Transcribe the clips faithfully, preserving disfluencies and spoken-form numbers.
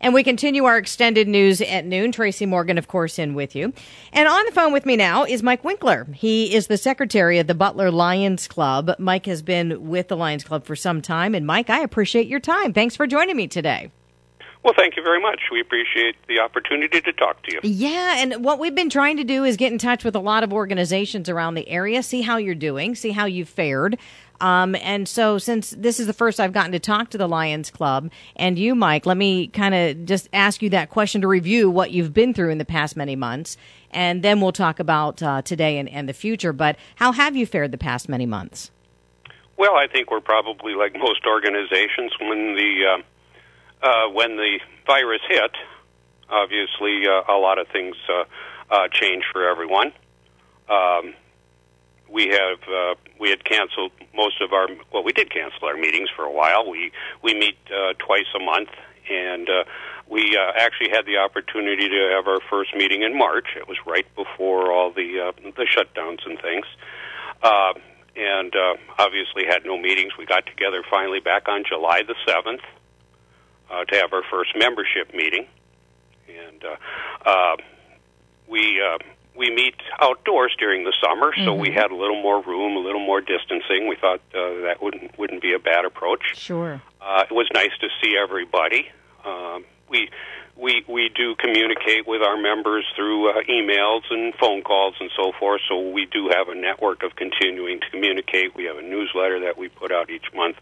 And we continue our extended news at noon. Tracy Morgan, of course, in with you. And on the phone with me now is Mike Winkler. He is the secretary of the Butler Lions Club. Mike has been with the Lions Club for some time. And Mike, I appreciate your time. Thanks for joining me today. Well, thank you very much. We appreciate the opportunity to talk to you. Yeah, and what we've been trying to do is get in touch with a lot of organizations around the area, see how you're doing, see how you've fared. Um, and so since this is the first I've gotten to talk to the Lions Club and you, Mike, let me kind of just ask you that question to review what you've been through in the past many months. And then we'll talk about uh, today and, and the future. But how have you fared the past many months? Well, I think we're probably like most organizations when the... Uh, Uh, when the virus hit, obviously uh, a lot of things uh, uh, changed for everyone. Um, we have uh, we had canceled most of our well, we did cancel our meetings for a while. We we meet uh, twice a month, and uh, we uh, actually had the opportunity to have our first meeting in March. It was right before all the uh, the shutdowns and things. Uh, and uh, obviously had no meetings. We got together finally back on July the seventh. Uh, to have our first membership meeting, and uh, uh, we uh, we meet outdoors during the summer, so mm-hmm. we had a little more room, a little more distancing. We thought uh, that wouldn't wouldn't be a bad approach. Sure, uh, it was nice to see everybody. Um, we we we do communicate with our members through uh, emails and phone calls and so forth. So we do have a network of continuing to communicate. We have a newsletter that we put out each month.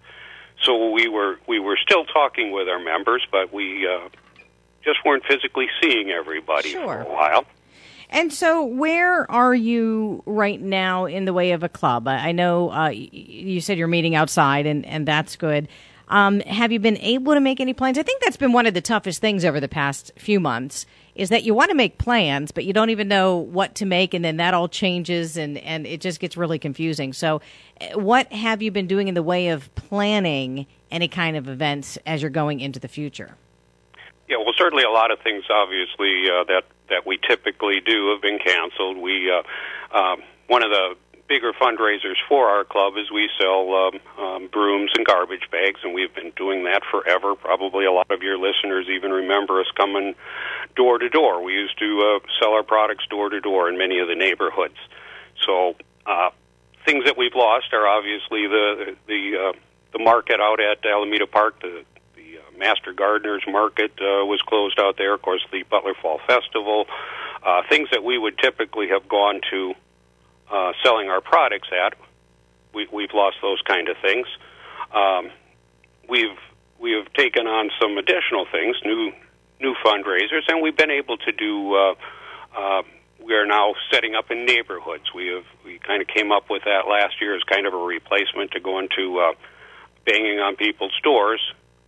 So we were we were still talking with our members, but we uh, just weren't physically seeing everybody sure. for a while. And so where are you right now in the way of a club? I know uh, you said you're meeting outside, and, and that's good. Um, have you been able to make any plans? I think that's been one of the toughest things over the past few months, is that you want to make plans, but you don't even know what to make, and then that all changes, and, and it just gets really confusing. So what have you been doing in the way of planning any kind of events as you're going into the future? Yeah, well, certainly a lot of things, obviously, uh, that, that we typically do have been canceled. We uh, um, one of the bigger fundraisers for our club is we sell um, um, brooms and garbage bags, and we've been doing that forever. Probably a lot of your listeners even remember us coming door to door. We used to uh, sell our products door to door in many of the neighborhoods. So uh, things that we've lost are obviously the the uh, the market out at Alameda Park. The, the uh, Master Gardeners Market uh, was closed out there. Of course, the Butler Fall Festival. Uh, things that we would typically have gone to Uh, selling our products at, we, we've lost those kind of things. Um, we've we have taken on some additional things, new new fundraisers, and we've been able to do. Uh, uh, we are now setting up in neighborhoods. We have we kind of came up with that last year as kind of a replacement to going to uh, banging on people's doors.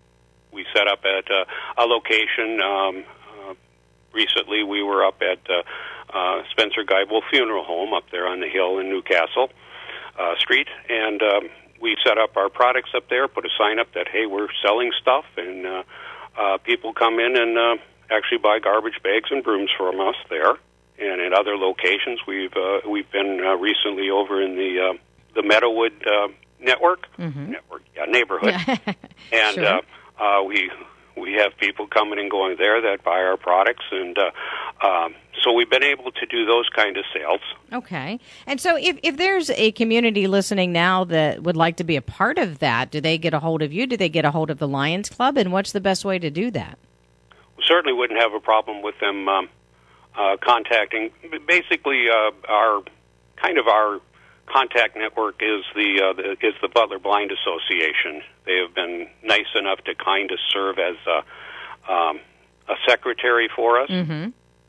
We set up at uh, a location. Um, uh, recently, we were up at. Uh, Uh, Spencer Geibel Funeral Home up there on the hill in Newcastle uh, Street, and um, we set up our products up there, put a sign up that, hey, we're selling stuff, and uh, uh, people come in and uh, actually buy garbage bags and brooms from us there. And in other locations, we've uh, we've been uh, recently over in the uh, the Meadowood uh, network, mm-hmm. network, yeah, neighborhood, and sure. uh, uh, we. We have people coming and going there that buy our products, and uh, um, so we've been able to do those kind of sales. Okay. And so if, if there's a community listening now that would like to be a part of that, do they get a hold of you? Do they get a hold of the Lions Club? And what's the best way to do that? We certainly wouldn't have a problem with them um, uh, contacting. Basically, uh, our kind of our contact network is the, uh, the is the Butler Blind Association. They have been nice enough to kind of serve as a, um, a secretary for us. Mm-hmm.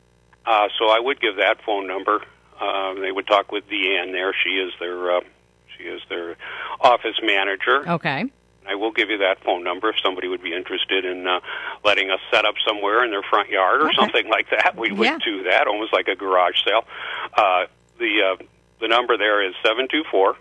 Uh, so I would give that phone number. Uh, they would talk with Deanne there. She is their uh, she is their office manager. Okay. I will give you that phone number if somebody would be interested in uh, letting us set up somewhere in their front yard or okay. something like that. We would yeah. do that, almost like a garage sale. Uh, the uh, the number there is seven two four,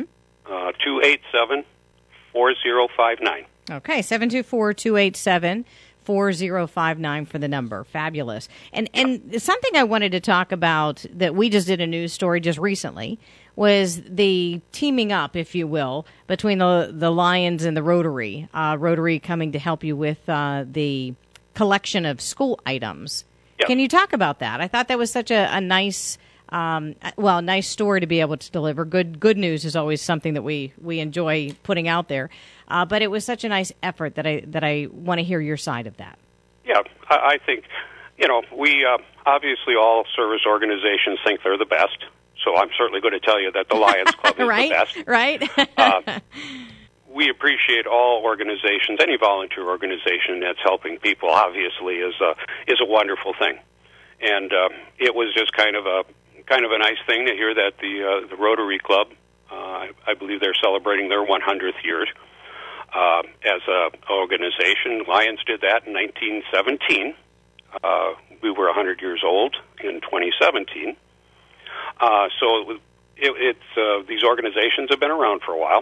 two eight seven, four zero five nine. Okay, seven two four, two eight seven, four zero five nine for the number. Fabulous. And and something I wanted to talk about that we just did a news story just recently was the teaming up, if you will, between the the Lions and the Rotary. Uh, Rotary coming to help you with uh, the collection of school items. Yes. Can you talk about that? I thought that was such a, a nice, um, well, nice story to be able to deliver. Good good news is always something that we, we enjoy putting out there. Uh, but it was such a nice effort that I that I want to hear your side of that. Yeah, I, I think, you know, we uh, obviously all service organizations think they're the best. So I'm certainly going to tell you that the Lions Club is right? the best. Right, uh, we appreciate all organizations. Any volunteer organization that's helping people, obviously, is a is a wonderful thing. And uh, it was just kind of a kind of a nice thing to hear that the uh, the Rotary Club, uh, I, I believe they're celebrating their one hundredth year uh, as a organization. Lions did that in nineteen seventeen. Uh, we were one hundred years old in twenty seventeen. Uh, so it was, it, it's uh, these organizations have been around for a while,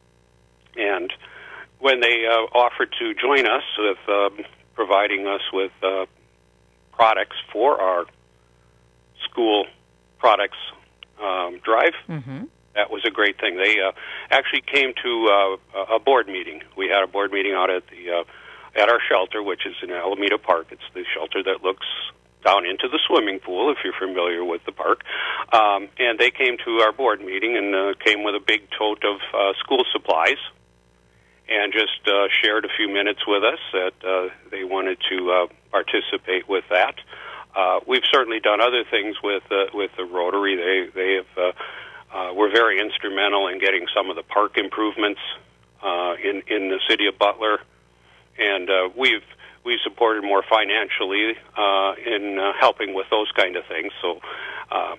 and when they uh, offered to join us with uh, providing us with uh, products for our school products um, drive, mm-hmm. that was a great thing. They uh, actually came to uh, a board meeting. We had a board meeting out at the uh, at our shelter, which is in Alameda Park. It's the shelter that looks down into the swimming pool, if you're familiar with the park. Um, and they came to our board meeting and uh, came with a big tote of uh, school supplies and just uh, shared a few minutes with us that uh, they wanted to uh, participate with that. Uh, we've certainly done other things with uh, with the Rotary. They they have uh, uh, were very instrumental in getting some of the park improvements uh, in in the city of Butler, and uh, we've we supported more financially uh, in uh, helping with those kind of things. So uh,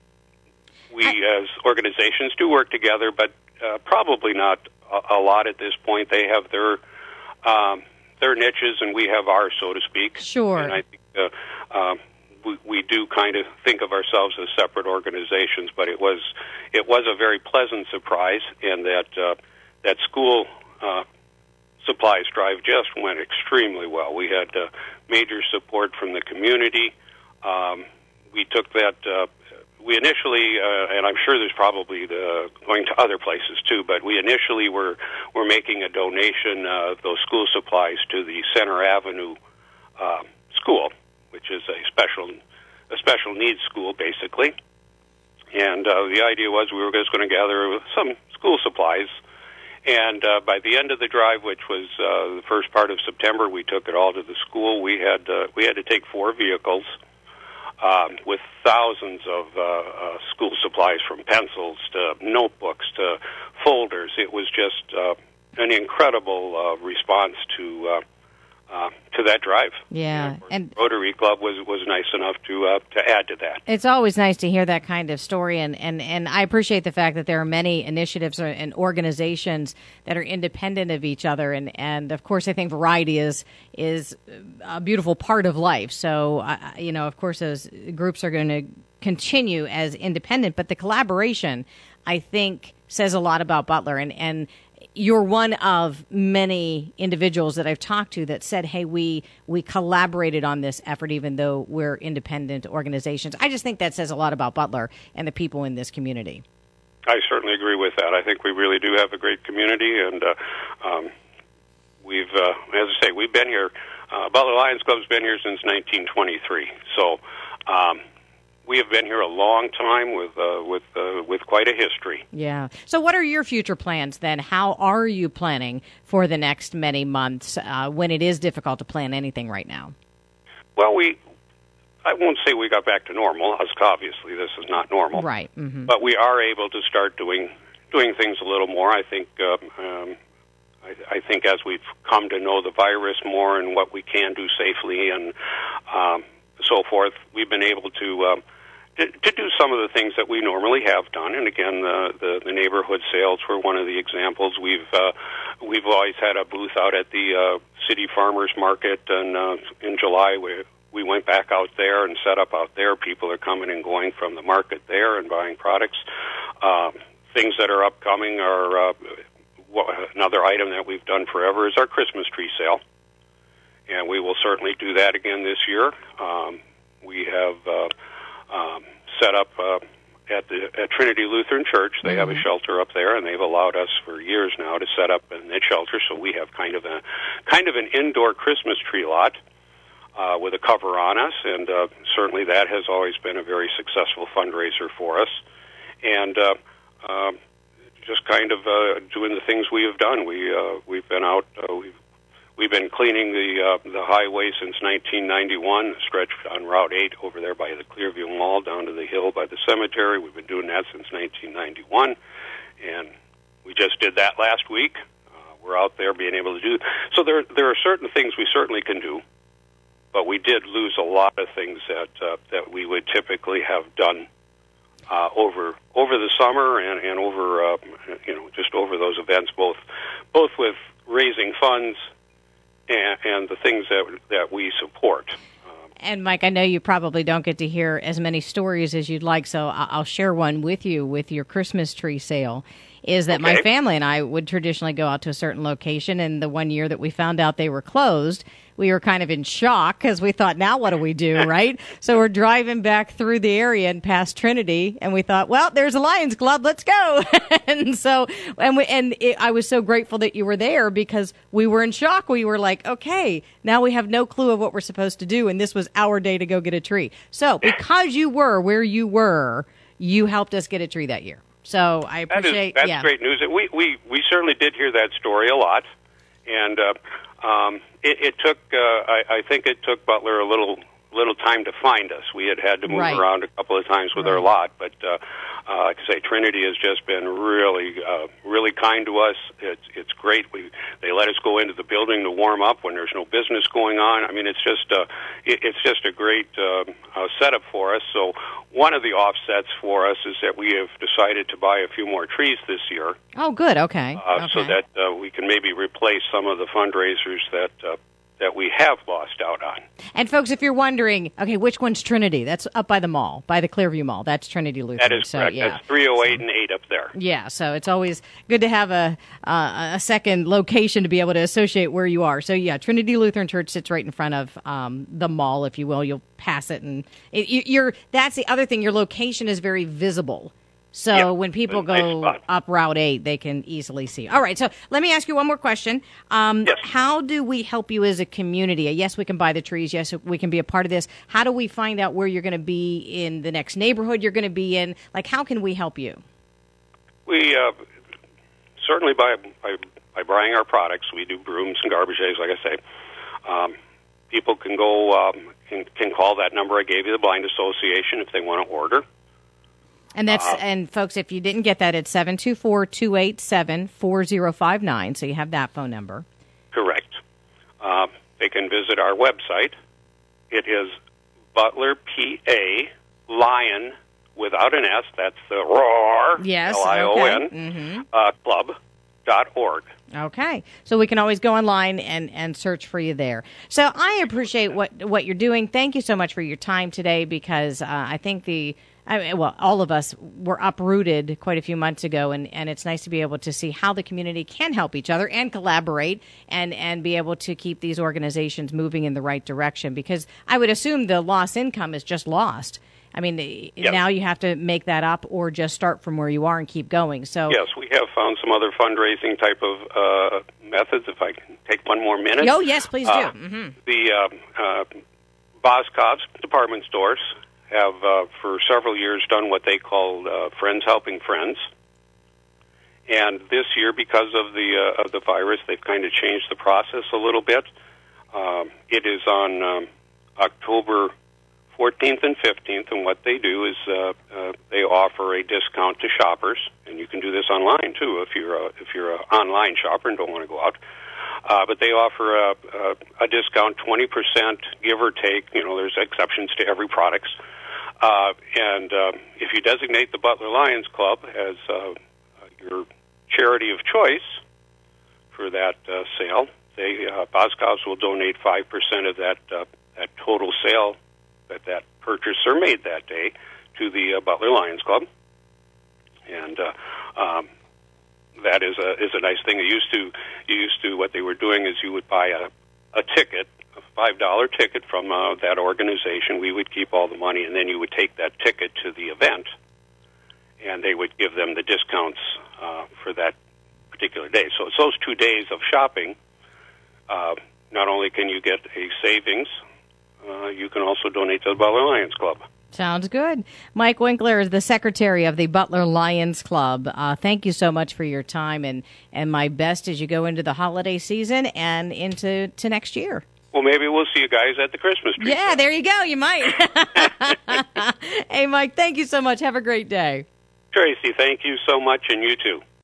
we, as organizations, do work together, but uh, probably not a, a lot at this point. They have their um, their niches, and we have ours, so to speak. Sure. And I think uh, um, we, we do kind of think of ourselves as separate organizations, but it was it was a very pleasant surprise, and that uh, that school Uh, supplies drive just went extremely well. We had uh, major support from the community. Um, we took that, uh, we initially, uh, and I'm sure there's probably the, going to other places too, but we initially were, were making a donation of those school supplies to the Center Avenue uh, school, which is a special, a special needs school basically. And uh, the idea was we were just going to gather some school supplies. And uh, by the end of the drive, which was uh, the first part of September, we took it all to the school. We had uh, we had to take four vehicles um, with thousands of uh, uh, school supplies, from pencils to notebooks to folders. It was just uh, an incredible uh, response to uh, uh, to that drive. Yeah, and, and Rotary Club was was nice enough to uh, to add to that. It's always nice to hear that kind of story, and, and, and I appreciate the fact that there are many initiatives and organizations that are independent of each other, and, and of course I think variety is is a beautiful part of life. So uh, you know, of course, those groups are going to continue as independent, but the collaboration, I think, says a lot about Butler, and and. You're one of many individuals that I've talked to that said, hey, we we collaborated on this effort even though we're independent organizations. I just think that says a lot about Butler and the people in this community. I certainly agree with that. I think we really do have a great community, and uh, um, we've, uh, as I say, we've been here. Uh, Butler Lions Club's been here since nineteen twenty-three, so um, we have been here a long time with uh, with uh, with quite a history. Yeah. So what are your future plans then? How are you planning for the next many months uh, when it is difficult to plan anything right now? Well, we, I won't say we got back to normal, because obviously this is not normal. Right. Mm-hmm. But we are able to start doing doing things a little more. I think um, um, I, I think as we've come to know the virus more and what we can do safely and um, so forth, we've been able to, um, to to do some of the things that we normally have done. And again, the, the, the neighborhood sales were one of the examples. We've uh, we've always had a booth out at the uh, City Farmers Market, and uh, in July we we went back out there and set up out there. People are coming and going from the market there and buying products. Uh, things that are upcoming are uh, another item that we've done forever is our Christmas tree sale. And we will certainly do that again this year. Um, we have uh, um, set up uh, at the at Trinity Lutheran Church. They mm-hmm. have a shelter up there, and they've allowed us for years now to set up in that shelter. So we have kind of a kind of an indoor Christmas tree lot. uh, with a cover on us, and uh, certainly that has always been a very successful fundraiser for us. And uh, uh, just kind of uh, doing the things we have done. We uh, we've been out. Uh, we've we've been cleaning the uh, the highway since nineteen ninety-one, stretched on Route eight over there by the Clearview Mall down to the hill by the cemetery. We've been doing that since nineteen ninety-one, and we just did that last week. Uh, we're out there being able to do. So there there are certain things we certainly can do, but we did lose a lot of things that uh, that we would typically have done uh, over over the summer and and over uh, you know just over those events, both both with raising funds and, and the things that that we support. And, Mike, I know you probably don't get to hear as many stories as you'd like, so I'll share one with you with your Christmas tree sale, is that okay. my family and I would traditionally go out to a certain location, and the one year that we found out they were closed, we were kind of in shock because we thought, now what do we do, right? So we're driving back through the area and past Trinity, and we thought, well, there's a Lions Club, let's go. and so, and we, and it, I was so grateful that you were there because we were in shock. We were like, okay, now we have no clue of what we're supposed to do, and this was our day to go get a tree. So because you were where you were, you helped us get a tree that year. So I appreciate that is, that's yeah. great news. We, we, we certainly did hear that story a lot, and uh, um, it, it took, uh, I, I think it took Butler a little little time to find us. We had had to move right. around a couple of times with right. our lot, but uh, uh, like I say, Trinity has just been really, uh, really kind to us. It's it's great. We they let us go into the building to warm up when there's no business going on. I mean, it's just uh, it, it's just a great uh, uh, setup for us. So one of the offsets for us is that we have decided to buy a few more trees this year. Oh, good. Okay. Uh, okay. So that uh, we can maybe replace some of the fundraisers that. Uh, that we have lost out on. And folks, if you're wondering, okay, which one's Trinity? That's up by the mall, by the Clearview Mall. That's Trinity Lutheran. That is so, correct. Yeah. That's three oh eight so, and eight up there. Yeah, so it's always good to have a uh, a second location to be able to associate where you are. So, yeah, Trinity Lutheran Church sits right in front of um, the mall, if you will. You'll pass it. And it, you're that's the other thing. Your location is very visible. So yeah, when people go nice up Route eight, they can easily see. All right, so let me ask you one more question. Um, yes. How do we help you as a community? Yes, we can buy the trees. Yes, we can be a part of this. How do we find out where you're going to be in the next neighborhood you're going to be in? Like, how can we help you? We uh, certainly by, by by buying our products. We do brooms and garbage bags, like I say. Um, people can go um, can, can call that number I gave you, the Blind Association, if they want to order. And that's uh, and folks, if you didn't get that, it's seven two four, two eight seven, four zero five nine. So you have that phone number. Correct. Uh, they can visit our website. It is Butler P A Lion without an S. That's the roar. Yes. L I O N. Okay. Mm-hmm. Uh, club dot org. Okay, so we can always go online and, and search for you there. So I appreciate what what you're doing. Thank you so much for your time today, because uh, I think the I mean, well, all of us were uprooted quite a few months ago, and, and it's nice to be able to see how the community can help each other and collaborate and, and be able to keep these organizations moving in the right direction, because I would assume the lost income is just lost. I mean, yep. now you have to make that up or just start from where you are and keep going. So yes, we have found some other fundraising type of uh, methods. If I can take one more minute. Oh, yes, please do. Uh, mm-hmm. The uh, uh, Boscov's department stores have uh, for several years done what they call uh, Friends Helping Friends. And this year, because of the uh, of the virus, they've kind of changed the process a little bit. Uh, it is on um, October fourteenth and fifteenth, and what they do is uh, uh, they offer a discount to shoppers, and you can do this online too if you're a, if you're an online shopper and don't want to go out. Uh, but they offer a, a, a discount, twenty percent, give or take. You know, there's exceptions to every product. Uh, and uh, if you designate the Butler Lions Club as uh, your charity of choice for that uh, sale, they uh, Boscov's will donate five percent of that uh, that total sale that that purchaser made that day to the uh, Butler Lions Club, and uh, um, that is a is a nice thing. You used to you used to what they were doing is you would buy a a ticket, a five dollar ticket from uh, that organization. We would keep all the money, and then you would take that ticket to the event, and they would give them the discounts uh, for that particular day. So it's those two days of shopping. Uh, not only can you get a savings you can also donate to the Butler Lions Club. Sounds good. Mike Winkler is the secretary of the Butler Lions Club. Uh, thank you so much for your time, and, and my best as you go into the holiday season and into to next year. Well, maybe we'll see you guys at the Christmas tree. Yeah, there you go. You might. Hey, Mike, thank you so much. Have a great day. Tracy, thank you so much, and you too.